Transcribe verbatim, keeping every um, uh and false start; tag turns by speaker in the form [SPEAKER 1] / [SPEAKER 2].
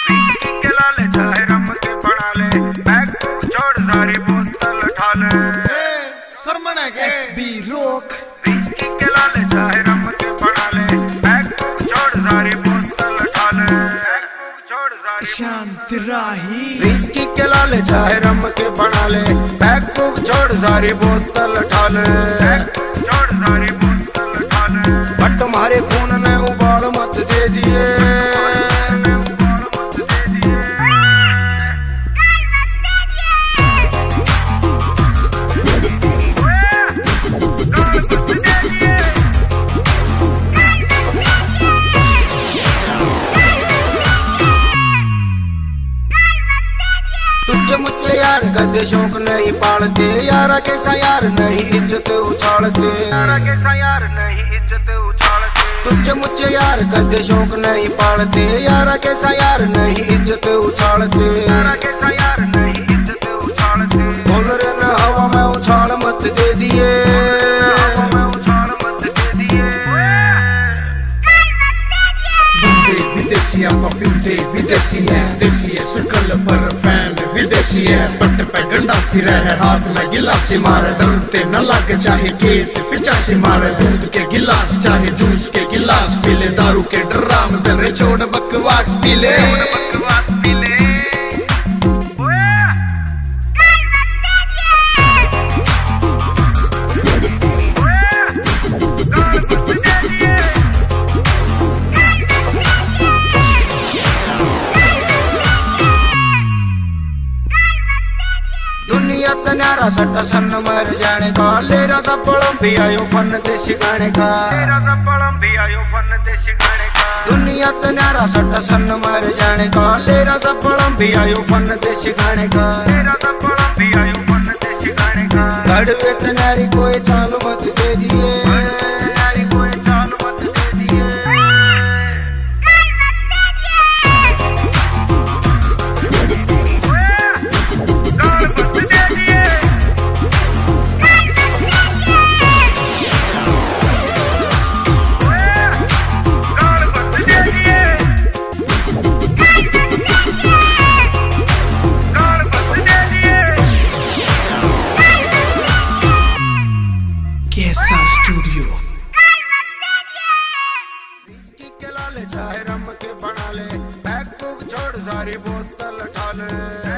[SPEAKER 1] Whisky के लाले चाहे रम के बना ले, बैग बुक छोड़ सारी बोतल उठा ले।
[SPEAKER 2] सरमना के एसबी रोक।
[SPEAKER 1] विस्की के लाले चाहे रम के बना ले, बैग बुक छोड़ सारी बोतल उठा ले। बैग बुक छोड़ सारी
[SPEAKER 2] शांत राही।
[SPEAKER 1] विस्की के लाले चाहे रम के बना ले, बैग बुक छोड़ सारी बोतल उठा ले। बैग बुक छोड़ सारी बोतल उठा ले। बट तुम्हारे खून ने उबाल मत दे दिए, तुझे मुझे यार कदे शौक नहीं पालते, यारा कैसा यार नहीं इज्जत उछालते, यारा कैसा यार नहीं इज्जत उछालते। तुझे मुझे यार कदे शौक नहीं पालते, यारा कैसा यार नहीं इज्जत उछालते, यारा कैसा यार नहीं इज्जत उछालते। बोल रे न हवा में उछाल मत दे दिए, हवा में उछाल मत दे दिए।
[SPEAKER 2] बंदे विदेशी पपीते विदेशी है, देसी है शकल पर फैन विदेशी है। पट पे गंडासी रहे हाथ में गिलासी मारे, डरते न लग चाहे केस पिचासी मारे। दूध के गिलास चाहे जूस के गिलास पी ले, दारू के ड्राम दरे छोड़ बकवास पी ले, बकवास पी ले। दुनिया तन्यारा सट्टा सन मर जाने का, लेरा सा पड़म भी आयो फन दे सिखाने का, लेरा सा पड़म भी आयो फन दे सिखाने का। दुनिया तन्यारा सट्टा सन मर जाने का, लेरा सा पड़म भी आयो फन दे सिखाने का, लेरा सा पड़म भी आयो फन दे सिखाने का। कड़वे तन्यारी कोई चाल मत दे दिए, तन्यारी कोई चाल मत दे दिए। KSR studio.
[SPEAKER 1] विस्की के लाले चाहे रम के बना ले, बैग बुक छोड़ सारी बोतल उठा ले।